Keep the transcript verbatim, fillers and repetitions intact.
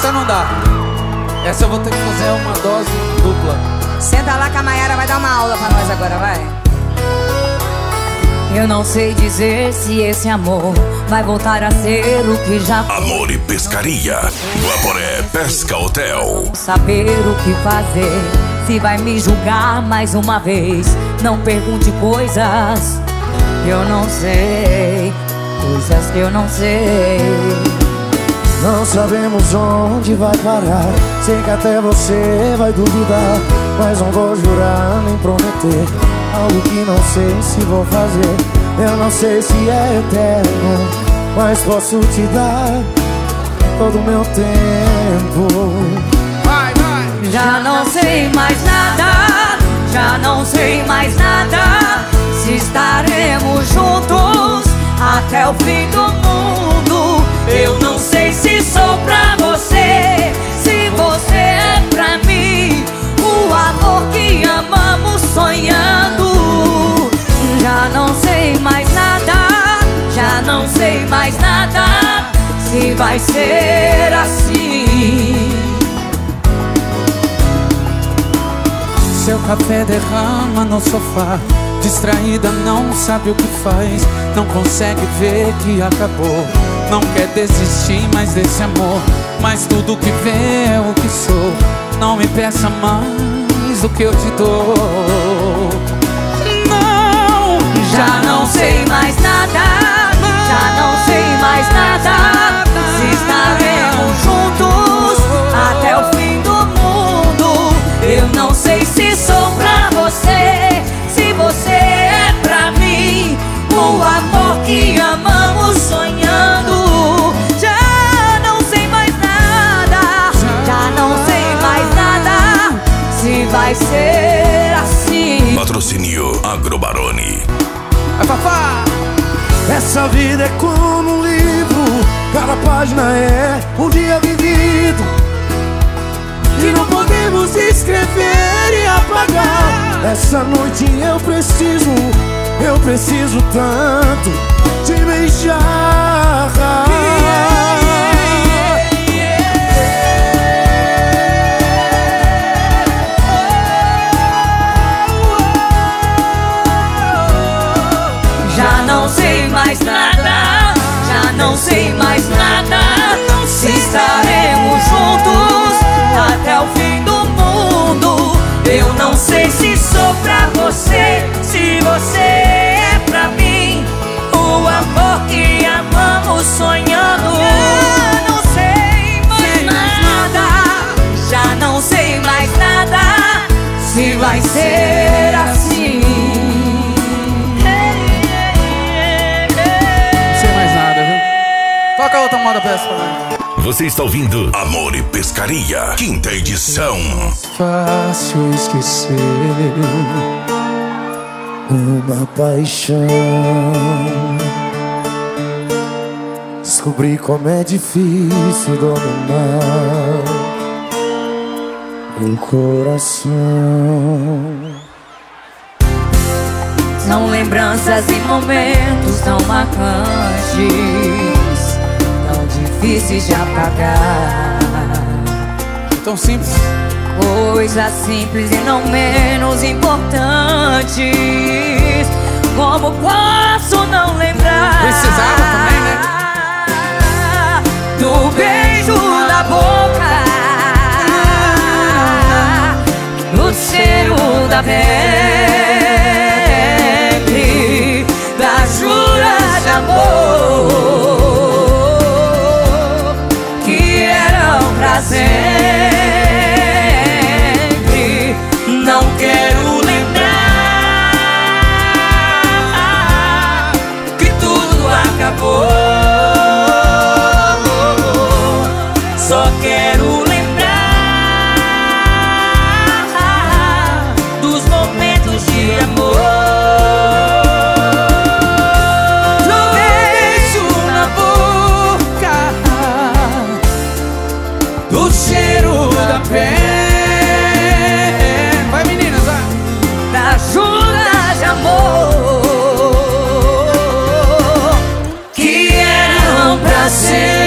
Essa não dá. Essa eu vou ter que fazer uma dose dupla. Senta lá que a Mayara vai dar uma aula pra nós agora, vai. Eu não sei dizer se esse amor vai voltar a ser o que já foi. Amor e Pescaria, Guaporé Pesca Hotel. Saber o que fazer, se vai me julgar mais uma vez. Não pergunte coisas que eu não sei, coisas que eu não sei. Não sabemos onde vai parar, sei que até você vai duvidar, mas não vou jurar nem prometer algo que não sei se vou fazer. Eu não sei se é eterno, mas posso te dar todo o meu tempo. Vai, vai. Já não sei mais nada, já não sei mais nada, se estaremos juntos até o fim do mundo. Eu não sei se sou pra você, se você é pra mim, o amor que amamos sonhando. Já não sei mais nada, já não sei mais nada, se vai ser assim. Seu café derrama no sofá, distraída não sabe o que faz, não consegue ver que acabou, não quer desistir mais desse amor, mas tudo que vê é o que sou. Não me peça mais do que eu te dou. Não, já não sei mais nada, já não sei mais nada, se estaremos juntos até o fim do mundo. Eu não sei se sou pra você, se você é pra mim, o amor que amamos sonhando. Já não sei mais nada, já não sei mais nada, se vai ser assim. Patrocínio Agrobaroni. é papá. Essa vida é como um livro, cada página é um dia vivido, e não podemos escrever e apagar. Essa noite eu preciso, eu preciso tanto te beijar. Já não sei mais nada, já não sei mais nada, se estaremos juntos até o fim do mundo. Eu não sei se sou pra você, se você é pra mim, o amor que amamos sonhando. Já não sei mais nada, já não sei mais nada, se vai ser assim. Toca outra moda pra essa pra mim. Você está ouvindo Amor e Pescaria, quinta edição. Fácil esquecer uma paixão, descobri como é difícil dominar o coração. São lembranças e momentos tão marcantes, tão difíceis de apagar. Tão simples. Coisas simples e não menos importantes. Como posso não lembrar? Precisava também, né? Do beijo na boca, do cheiro da pele, das juras de amor que eram pra sempre. Não quero lembrar que tudo acabou. Só quero lembrar dos momentos de amor. Do beijo na boca, do cheiro da pele. Vai, meninas, vai. Da jura de amor que eram pra sempre.